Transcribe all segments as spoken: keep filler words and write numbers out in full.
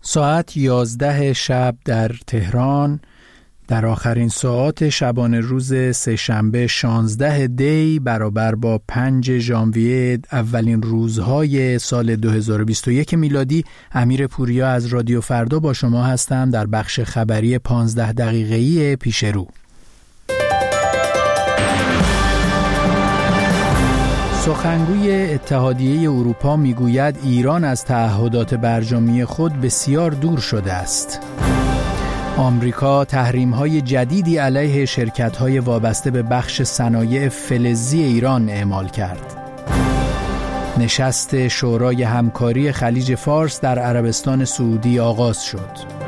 ساعت یازده شب در تهران، در آخرین ساعات شبانه روز سه‌شنبه شانزده دی برابر با پنج ژانویه، اولین روزهای سال دو هزار و بیست و یک میلادی، امیر پوریا از رادیو فردا با شما هستم در بخش خبری پانزده دقیقه‌ای پیش رو. سخنگوی اتحادیه اروپا میگوید ایران از تعهدات برجامی خود بسیار دور شده است. آمریکا تحریم‌های جدیدی علیه شرکت‌های وابسته به بخش صنایع فلزی ایران اعمال کرد. نشست شورای همکاری خلیج فارس در عربستان سعودی آغاز شد.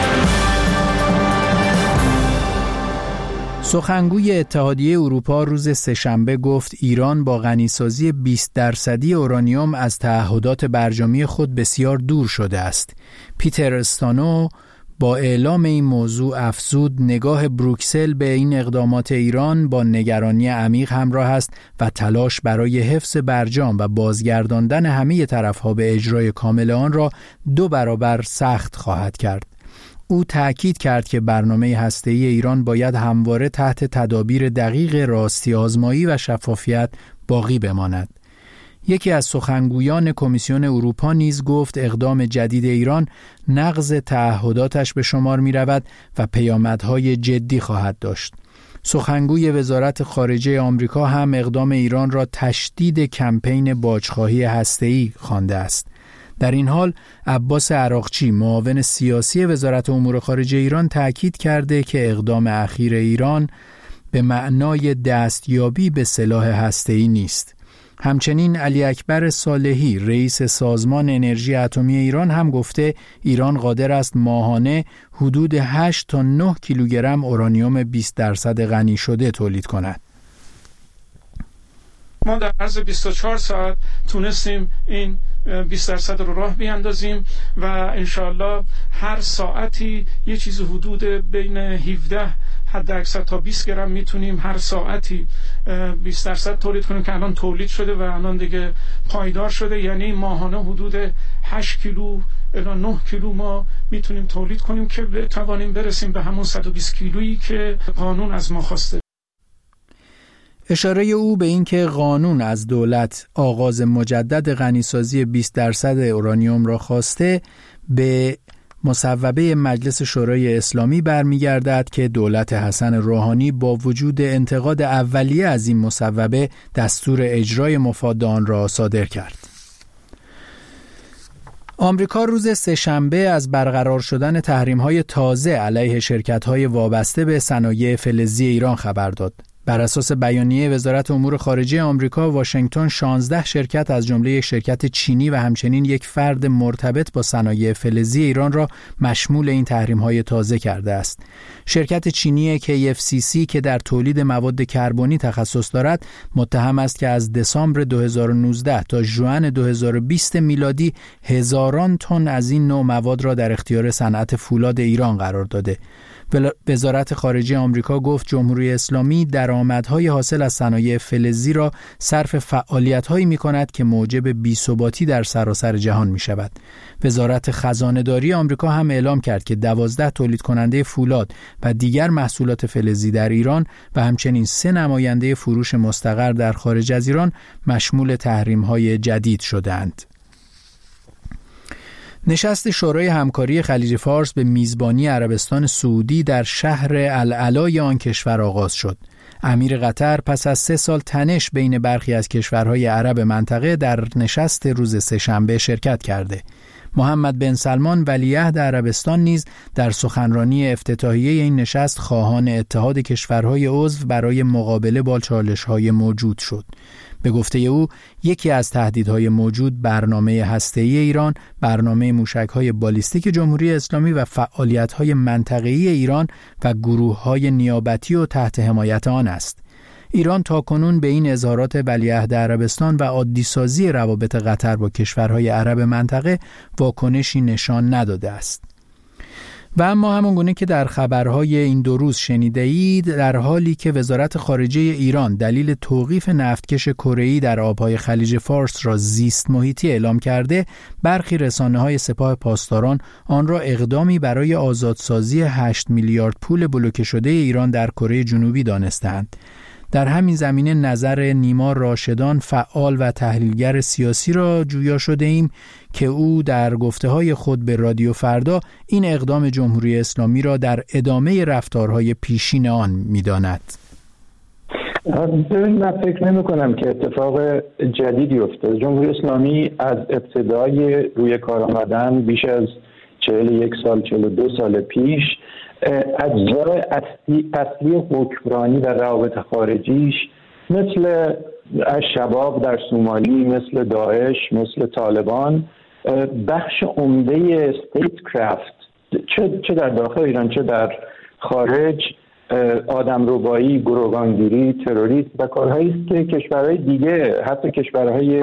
سخنگوی اتحادیه اروپا روز سه‌شنبه گفت ایران با غنیسازی بیست درصدی اورانیوم از تعهدات برجامی خود بسیار دور شده است. پیتر استانو با اعلام این موضوع افزود نگاه بروکسل به این اقدامات ایران با نگرانی عمیق همراه است و تلاش برای حفظ برجام و بازگرداندن همه طرف‌ها به اجرای کامل آن را دو برابر سخت خواهد کرد. او تأکید کرد که برنامه هسته‌ای ایران باید همواره تحت تدابیر دقیق راستی آزمایی و شفافیت باقی بماند. یکی از سخنگویان کمیسیون اروپا نیز گفت اقدام جدید ایران نقض تعهداتش به شمار می رود و پیامدهای جدی خواهد داشت. سخنگوی وزارت خارجه آمریکا هم اقدام ایران را تشدید کمپین باجخواهی هسته‌ای خوانده است. در این حال عباس عراقچی معاون سیاسی وزارت امور خارجه ایران تأکید کرده که اقدام اخیر ایران به معنای دستیابی به سلاح هسته‌ای نیست. همچنین علی اکبر صالحی رئیس سازمان انرژی اتمی ایران هم گفته ایران قادر است ماهانه حدود هشت تا نه کیلوگرم اورانیوم بیست درصد غنی شده تولید کند. ما در عرض بیست و چهار ساعت تونستیم این بیست درصد رو راه بیاندازیم و انشاءالله هر ساعتی یه چیز حدود بین هفده حد اکثر تا بیست گرم میتونیم هر ساعتی بیست درصد تولید کنیم که الان تولید شده و الان دیگه پایدار شده، یعنی ماهانه حدود هشت کیلو الی نه کیلو ما میتونیم تولید کنیم که بتوانیم برسیم به همون صد و بیست کیلویی که قانون از ما خواسته. اشاره او به اینکه قانون از دولت آغاز مجدد غنیسازی بیست درصد اورانیوم را خواسته به مصوبه مجلس شورای اسلامی برمیگردد که دولت حسن روحانی با وجود انتقاد اولیه از این مصوبه دستور اجرای مفاد آن را صادر کرد. آمریکا روز سه‌شنبه از برقرار شدن تحریم‌های تازه علیه شرکت‌های وابسته به صنایع فلزی ایران خبر داد. بر اساس بیانیه وزارت امور خارجه آمریکا، واشنگتن شانزده شرکت از جمله یک شرکت چینی و همچنین یک فرد مرتبط با صنایع فلزی ایران را مشمول این تحریم‌های تازه کرده است. شرکت چینی کی اف سی سی که در تولید مواد کربنی تخصص دارد، متهم است که از دسامبر دو هزار و نوزده تا ژوئن دو هزار و بیست میلادی هزاران تن از این نوع مواد را در اختیار صنعت فولاد ایران قرار داده. وزارت خارجه آمریکا گفت جمهوری اسلامی درآمدهای حاصل از صنایع فلزی را صرف فعالیت‌هایی می‌کند که موجب بی‌ثباتی در سراسر جهان می‌شود. وزارت خزانه‌داری آمریکا هم اعلام کرد که دوازده تولید کننده فولاد و دیگر محصولات فلزی در ایران و همچنین سه نماینده فروش مستقر در خارج از ایران مشمول تحریم‌های جدید شدند. نشست شورای همکاری خلیج فارس به میزبانی عربستان سعودی در شهر العلای آن کشور آغاز شد. امیر قطر پس از سه سال تنش بین برخی از کشورهای عرب منطقه در نشست روز سه‌شنبه شرکت کرده. محمد بن سلمان ولیعهد عربستان نیز در سخنرانی افتتاحیه این نشست خواهان اتحاد کشورهای عضو برای مقابله با چالش‌های موجود شد. به گفته او یکی از تهدیدهای موجود برنامه هسته‌ای ایران، برنامه موشک‌های بالیستیک جمهوری اسلامی و فعالیت‌های منطقه‌ای ایران و گروه‌های نیابتی و تحت حمایت آن است. ایران تاکنون به این اظهارات ولیعهد عربستان و عادی‌سازی روابط قطر با کشورهای عرب منطقه واکنشی نشان نداده است. و اما همون گونه که در خبرهای این دو روز شنیده اید، در حالی که وزارت خارجه ایران دلیل توقیف نفتکش کره‌ای در آبهای خلیج فارس را زیست محیطی اعلام کرده، برخی رسانه‌های سپاه پاسداران آن را اقدامی برای آزادسازی هشت میلیارد پول بلوکه شده ایران در کره جنوبی دانستند. در همین زمینه نظر نیما راشدان، فعال و تحلیلگر سیاسی را جویا شده ایم که او در گفته‌های خود به رادیو فردا این اقدام جمهوری اسلامی را در ادامه رفتارهای پیشین آن می‌داند. من فکر نمی کنم که اتفاق جدیدی افتاد. جمهوری اسلامی از ابتدای روی کار آمدن بیش از چهل و یک سال، چهل و دو سال پیش، اجزای اصلی, اصلی حکمرانی و روابط خارجیش مثل الشباب در سومالی، مثل داعش، مثل طالبان، بخش عمده ستیت کرافت چه چه در داخل ایران چه در خارج، آدمربایی، گروگانگیری، تروریسم و کارهایی است که کشورهای دیگه، حتی کشورهای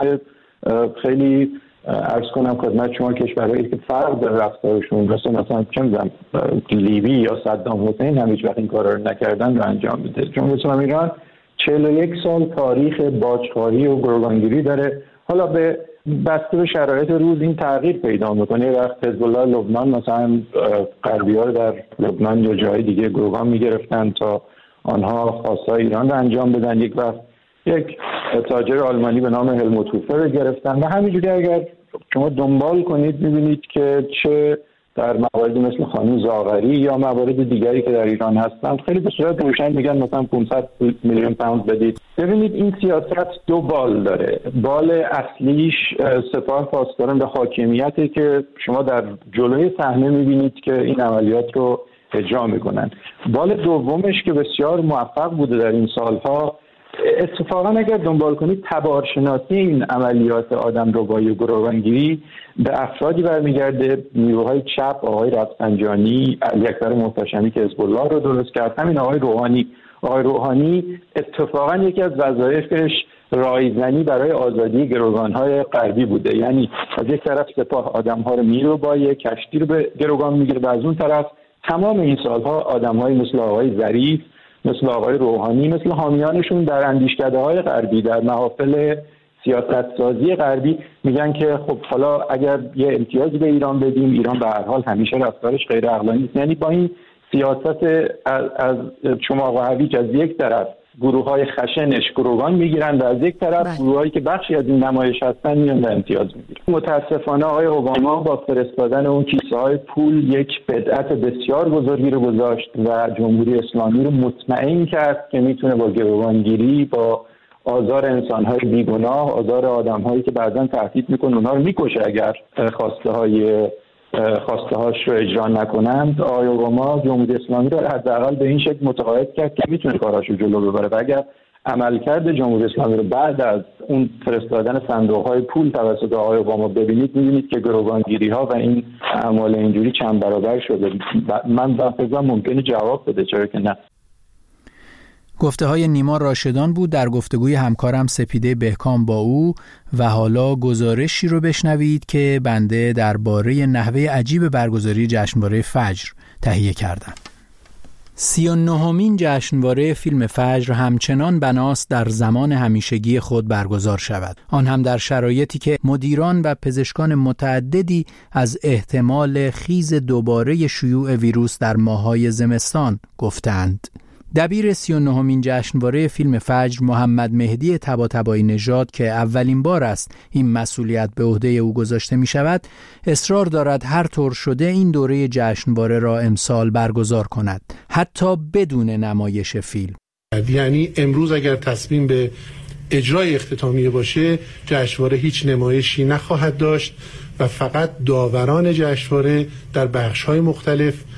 خیلی عرض کنم خدمت شما، کشورهایی که فرق در رفتارشون، مثل مثلا چه می‌دونم لیبی یا صدام حسین هم هیچ وقت این کارا رو نکردن و انجام میده. جمهوری اسلامی ایران چهل و یک سال تاریخ باجخواری و گروگانگیری داره. حالا به بسته به شرایط روز این تغییر پیدا میکنه. وقت حزب الله لبنان مثلا غربی‌ها در لبنان یا جای دیگه گروگان میگرفتن تا آنها خواستای ایران رو انجام بدن. یک وقت یک تاجر آلمانی به نام هلموت هوفر رو گرفتن و همینجوری اگر شما دنبال کنید می‌بینید که چه در مواردی مثل خانم زاغری یا موارد دیگری که در ایران هستند خیلی به صورت روشن میگن مثلا پانصد میلیون پوند بدید. ببینید این سیاست دو بال داره. بال اصلیش سپاه پاسداران به حاکمیته که شما در جلوی صحنه می‌بینید که این عملیات رو اجرا میکنن. بال دومش که بسیار موفق بوده در این سالها، اتفاقا اگر دنبال کنید تبارشناسی این عملیات آدمربایی و گروگانگیری به افرادی برمیگرده، نیروهای چپ، آقای رفسنجانی، علی اکبر محتشمی که حزب الله رو درست کرد، همین آقای روحانی. آقای روحانی اتفاقا یکی از وظایفش رایزنی برای آزادی گروگان‌های غربی بوده. یعنی از یک طرف سپاه آدم‌ها رو میره با یک کشتی رو به گروگان میگیره و از اون طرف تمام این سالها آدم‌های مثل آقای ظریف، مثل آقای روحانی، مثل حامیانشون در اندیشکده‌های غربی، در محافل سیاست سازی غربی میگن که خب حالا اگر یه امتیازی به ایران بدیم، ایران به هر حال همیشه رفتارش غیر عقلانی است. یعنی با این سیاست از, از چماق و هویج از یک طرف گروه‌های خشنش گروگان میگیرن و از یک طرف گروهایی که بخشی از این نمایش هستن میان و امتیاز میگیرن. متاسفانه آقای اوباما با فرستادن اون کیسه‌های پول یک بدعت بسیار بزرگی رو گذاشت و جمهوری اسلامی رو مطمئن کرد که میتونه با گروگانگیری، با آزار انسان‌های بیگناه، آزار آدم‌هایی که بعضاً تهدید میکنه اونها رو میکشه اگر خواسته‌های خواسته هاش رو اجرا نکنند. آقای اوباما جمهوری اسلامی رو حداقل به این شکل متقاعد کرد که میتونه کاراش رو جلو ببره و اگر عملکرد جمهوری اسلامی رو بعد از اون فرستادن صندوق‌های پول توسط آقای اوباما ببینید، می‌بینید که گروگانگیری‌ها و این اعمال اینجوری چند برابر شده. من به فکر ممکنه جواب بده، چرا که نه. گفته های نیما راشدان بود در گفتگوی همکارم سپیده بهکام با او و حالا گزارشی رو بشنوید که بنده درباره نحوه عجیب برگزاری جشنواره فجر تهیه کردم. سی و نهمین جشنواره فیلم فجر همچنان بناست در زمان همیشگی خود برگزار شود، آن هم در شرایطی که مدیران و پزشکان متعددی از احتمال خیز دوباره شیوع ویروس در ماه‌های زمستان گفتند. دبیر سی و نهمین جشنواره فیلم فجر محمد مهدی طباطبایی نژاد که اولین بار است این مسئولیت به عهده او گذاشته می شود، اصرار دارد هر طور شده این دوره جشنواره را امسال برگزار کند، حتی بدون نمایش فیلم. یعنی امروز اگر تصمیم به اجرای اختتامیه باشه، جشنواره هیچ نمایشی نخواهد داشت و فقط داوران جشنواره در بخش‌های مختلف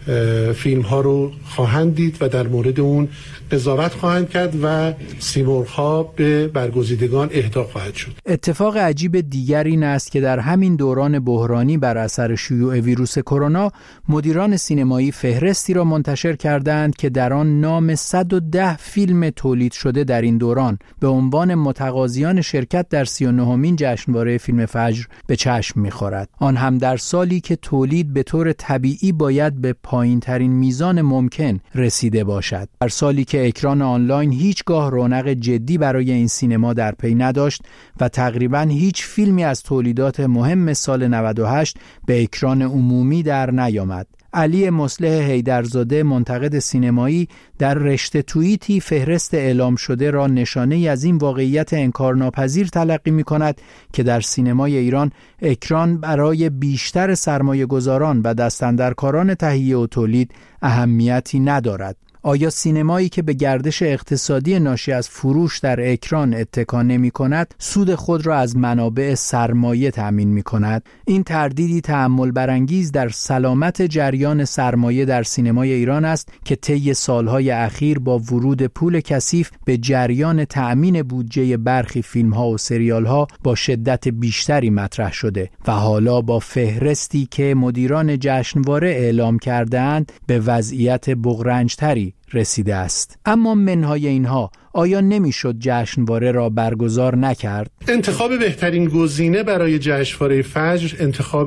فیلم ها رو خواهند دید و در مورد اون قضاوت خواهند کرد و سیمرغ ها به برگزیدگان اهدا خواهد شد. اتفاق عجیب دیگر این است که در همین دوران بحرانی بر اثر شیوع ویروس کرونا مدیران سینمایی فهرستی را منتشر کردند که در آن نام صد و ده فیلم تولید شده در این دوران به عنوان متقاضیان شرکت در سی و نهمین جشنواره فیلم فجر به چشم می‌خورد. آن هم در سالی که تولید به طور طبیعی باید به پایین‌ترین میزان ممکن رسیده باشد. در سالی که اکران آنلاین هیچگاه رونق جدی برای این سینما در پی نداشت و تقریباً هیچ فیلمی از تولیدات مهم سال نود و هشت به اکران عمومی در نیامد. علی مصلح حیدرزاده منتقد سینمایی در رشته توییتی فهرست اعلام شده را نشانه‌ای از این واقعیت انکارناپذیر تلقی می‌کند که در سینمای ایران اکران برای بیشتر سرمایه‌گذاران و دستاندرکاران تهیه و تولید اهمیتی ندارد. آیا سینمایی که به گردش اقتصادی ناشی از فروش در اکران اتکا نمی‌کند، سود خود را از منابع سرمایه تأمین می‌کند؟ این تردیدی تأمل برانگیز در سلامت جریان سرمایه در سینمای ایران است که طی سالهای اخیر با ورود پول کثیف به جریان تأمین بودجه برخی فیلم‌ها و سریال‌ها با شدت بیشتری مطرح شده و حالا با فهرستی که مدیران جشنواره اعلام کرده‌اند به وضعیت بغرنج‌تری رسیده است. اما منهای اینها آیا نمیشد جشنواره را برگزار نکرد؟ انتخاب بهترین گزینه برای جشنواره فجر انتخاب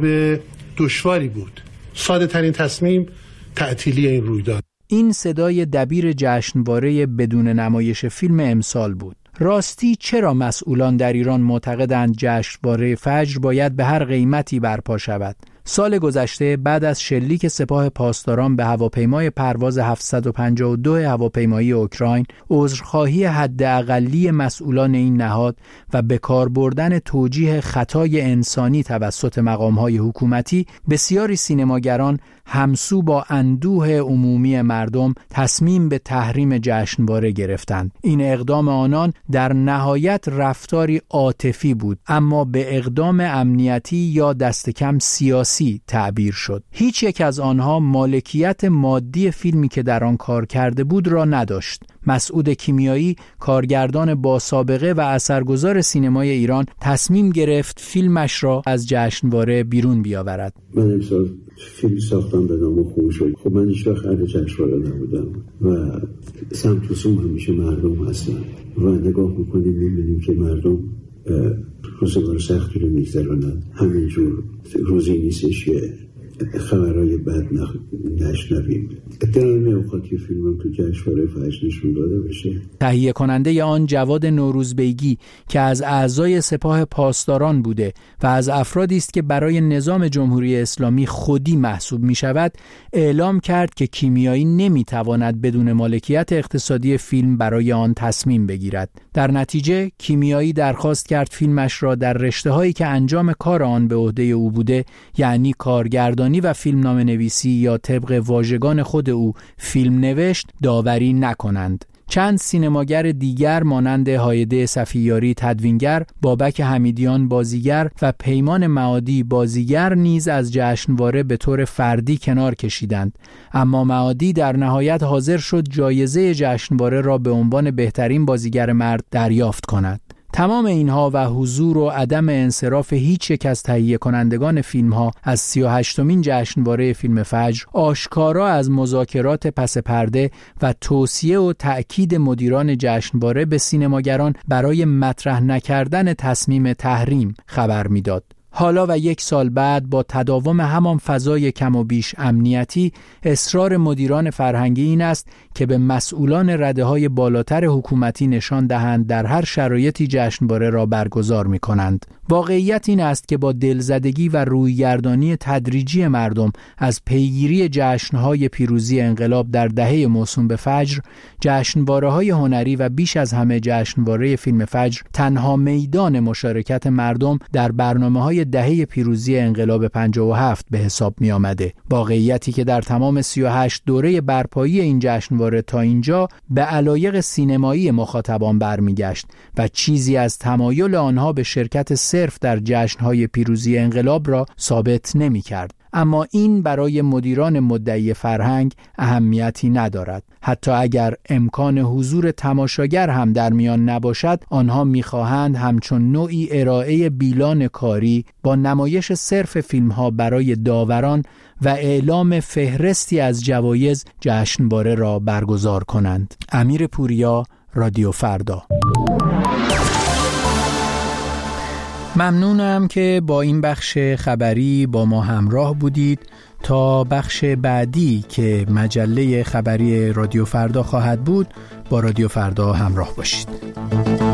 دشواری بود. ساده ترین تصمیم تعطیلی این رویداد. این صدای دبیر جشنواره بدون نمایش فیلم امسال بود. راستی چرا مسئولان در ایران معتقدند جشنواره فجر باید به هر قیمتی برپا شود؟ سال گذشته بعد از شلیک سپاه پاسداران به هواپیمای پرواز هفتصد و پنجاه و دو هواپیمایی اوکراین، عذرخواهی حداقلی مسئولان این نهاد و به کار بردن توجیه خطای انسانی توسط مقام‌های حکومتی، بسیاری سینماگران همسو با اندوه عمومی مردم تصمیم به تحریم جشنواره گرفتند. این اقدام آنان در نهایت رفتاری عاطفی بود، اما به اقدام امنیتی یا دست کم سیاسی تعبیر شد. هیچ یک از آنها مالکیت مادی فیلمی که در آن کار کرده بود را نداشت. مسعود کیمیایی، کارگردان با سابقه و اثرگذار سینمای ایران، تصمیم گرفت فیلمش را از جشنواره بیرون بیاورد. من امسال فیلم ساختم به نام خونشد. خب من هیچ وقت اهل جشنواره نبودم و سمت و سوم همیشه مردم هستن و نگاه میکنیم میبینیم که مردم روزگار سختی رو میگذرونن. همینجور روزی نیستش که خبرهای بد نشنویم. اتنامی اوقاتی فیلم هم تو جشنواره فجر نشون داده بشه. تهیه کننده آن جواد نوروزبیگی که از اعضای سپاه پاسداران بوده و از افرادی است که برای نظام جمهوری اسلامی خودی محسوب می شود، اعلام کرد که کیمیایی نمی تواند بدون مالکیت اقتصادی فیلم برای آن تصمیم بگیرد. در نتیجه کیمیایی درخواست کرد فیلمش را در رشته‌هایی که انجام کار آن به عهده او بوده، یعنی کارگردانی و فیلمنامه نویسی یا طبق واژگان خود او فیلم نوشت، داوری نکنند. چند سینماگر دیگر مانند هایده صفیاری تدوینگر، بابک حمیدیان بازیگر و پیمان معادی بازیگر نیز از جشنواره به طور فردی کنار کشیدند، اما معادی در نهایت حاضر شد جایزه جشنواره را به عنوان بهترین بازیگر مرد دریافت کند. تمام اینها و حضور و عدم انصراف هیچ یک از تهیه کنندگان فیلم ها از سی و هشتمین جشنواره فیلم فجر آشکارا از مذاکرات پس پرده و توصیه و تأکید مدیران جشنواره به سینماگران برای مطرح نکردن تصمیم تحریم خبر میداد. حالا و یک سال بعد با تداوم همان فضای کم و بیش امنیتی، اصرار مدیران فرهنگی این است که به مسئولان رده‌های بالاتر حکومتی نشان دهند در هر شرایطی جشنواره را برگزار می‌کنند. واقعیت این است که با دلزدگی و رویگردانی تدریجی مردم از پیگیری جشن‌های پیروزی انقلاب در دهه موسوم به فجر، جشنواره‌های هنری و بیش از همه جشنواره فیلم فجر تنها میدان مشارکت مردم در برنامه‌های دهه پیروزی انقلاب پنجاه و هفت به حساب می آمده. واقعیتی که در تمام سی و هشت دوره برپایی این جشنواره تا اینجا به علایق سینمایی مخاطبان برمیگشت و چیزی از تمایل آنها به شرکت صرف در جشنهای پیروزی انقلاب را ثابت نمی کرد. اما این برای مدیران مدعی فرهنگ اهمیتی ندارد. حتی اگر امکان حضور تماشاگر هم در میان نباشد، آنها می‌خواهند همچون نوعی ارائه بیلان کاری با نمایش صرف فیلم‌ها برای داوران و اعلام فهرستی از جوایز جشنواره را برگزار کنند. امیر پوریا، رادیو فردا. ممنونم که با این بخش خبری با ما همراه بودید. تا بخش بعدی که مجله خبری رادیو فردا خواهد بود، با رادیو فردا همراه باشید.